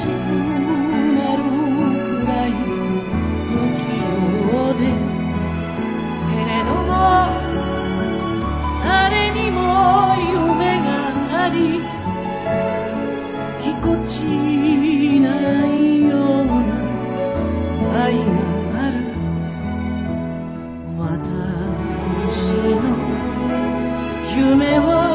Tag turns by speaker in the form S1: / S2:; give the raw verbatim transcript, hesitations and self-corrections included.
S1: しくなるくらい不器用で、けれども誰にも夢があり、ぎこちないような愛がある。私の夢は